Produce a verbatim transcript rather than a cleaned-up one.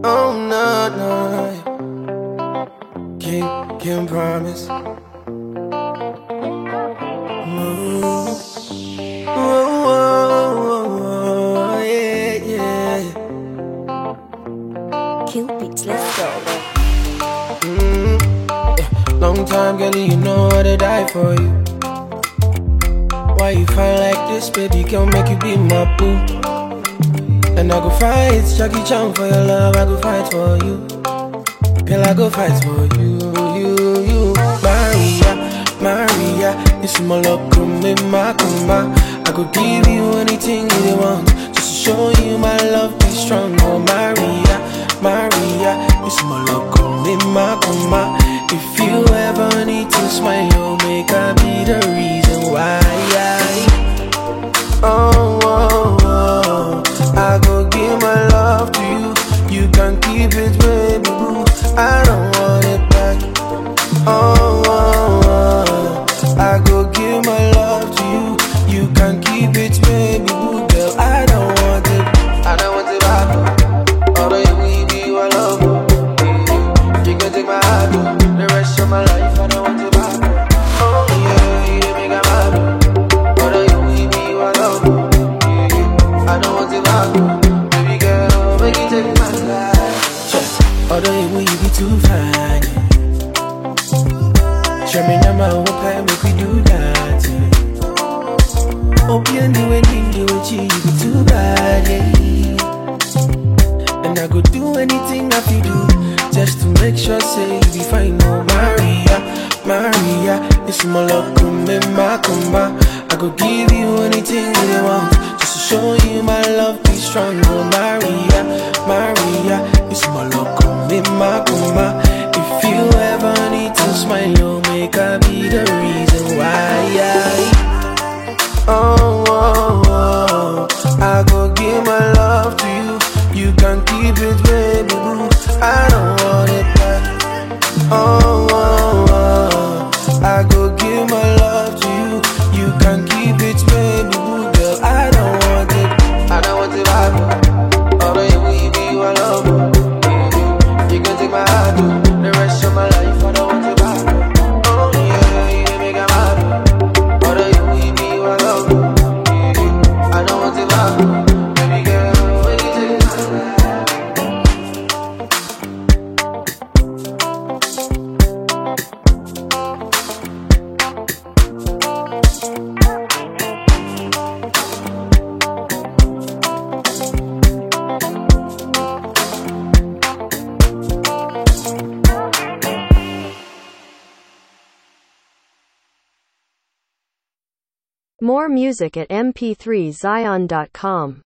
Oh no, no, can't, can't promise. Ooh. Oh, oh, oh, yeah, yeah. Kill beats, let's go. Mm, yeah. Long time, girl, you know I to die for you. Why you fight like this, baby? Girl, make you be my boo. And I go fight, Jackie Chan for your love. I go fight for you. Girl, I go fight for you, you, you. Maria, Maria, this is my love, come in my comma. I could give you anything you want, just to show you my love be strong. Oh, Maria, Maria, this is my love, come in my comma. If you ever need to smile, you'll make I be the reason why. Oh, oh, oh, I go give my love to you. You can keep it, baby boo. I don't want it back. Oh, oh, oh, I go give my love to you. You can keep it, baby boo. Girl, I don't want it. I don't want it back. Although you will be my love, you can take my heart the rest of my life. I don't want it back. Oh yeah, you make me mad. Although you will be my love, I don't want it back. Baby girl, make you take my life. Although you will be too fine. Show me now my hope and make we do that. Hope you knew anything you would you be too bad, yeah. And I go do anything I feel do, just to make sure say you be fine. Oh Maria, Maria, this is my love, come in my coma. I go give you anything you want, just to show you my love be strong. Oh Maria, Maria, this is my love, come in my coma. If you ever need to smile, you'll make I be the reason why. Oh, oh, oh, I go give my love to you. You can keep it, baby boo. I don't want it back. Oh, oh, oh, I go give my love to you. You can keep it, baby boo. Girl, I don't want it. I don't want it back. Although you will be my love, you can take my heart the rest of my life. I don't want it back. Oh yeah, you make me mad. Although you will be my love, I don't want it back. Baby girl, when you take my More music at m p three zion dot com.